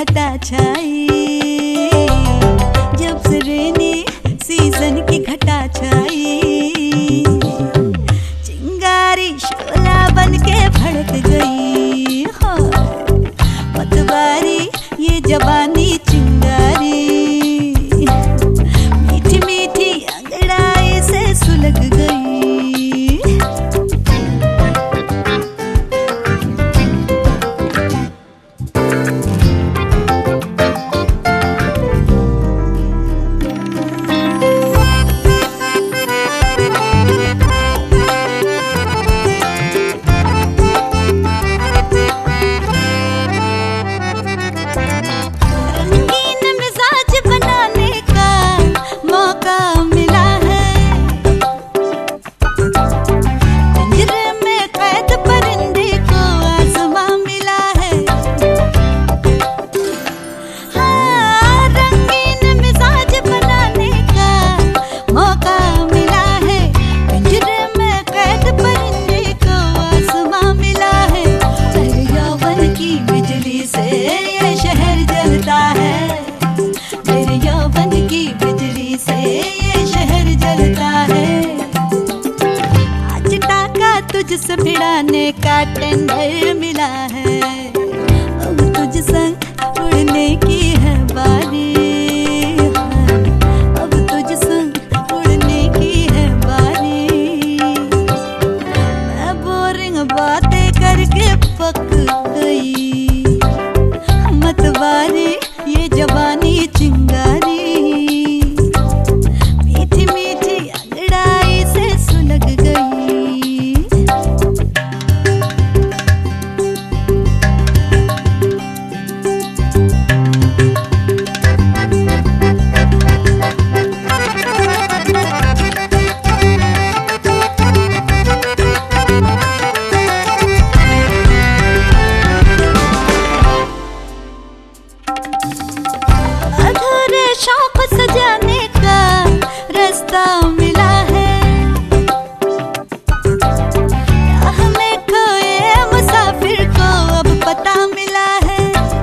घटा छाई, जब से रेनी सीजन की घटा छाई, चिंगारी शोला बन के भड़क गई। हाँ, पतवारी ये जवानी चिंगारी, मीठी मीठी अंगड़ाई से सुलग गई। तुझसे भिड़ाने का टेंडर मिला है, अब तुझ संग उड़ने की है बारी। अब तुझ संग उड़ने की है बारी। मैं बोरिंग बातें करके पक गई, मतवारी ये जवानी चिंगारी, मीठी मीठी अंगड़ाई से सुलग गई। शौक सजाने का रास्ता मिला है, हमें खोए मुसाफिर को अब पता मिला है।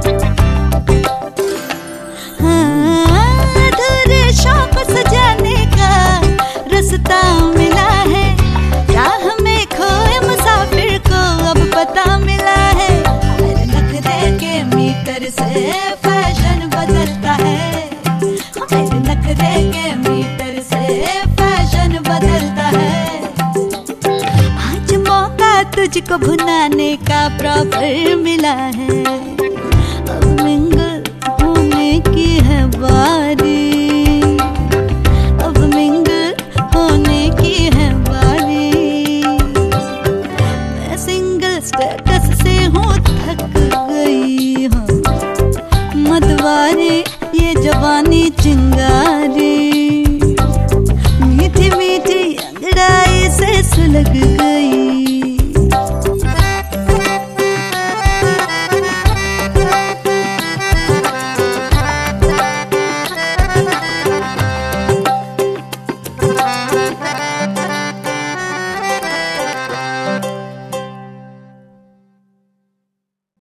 हाँ, अधूरे शौक सजाने का रास्ता मिला है, हमें खोए मुसाफिर को अब पता मिला है। मेरे नखरे के मीटर से फैशन बदलता है, नखरे के मीटर से फैशन बदलता है। आज मौका तुझको भुनाने का प्रॉपर मिला है, अब मिंगल होने की है बारी। अब मिंगल होने की है बारी। मैं सिंगल स्टेटस से हूँ थक गई हूँ, मतवारी ये जवानी चिंगारी।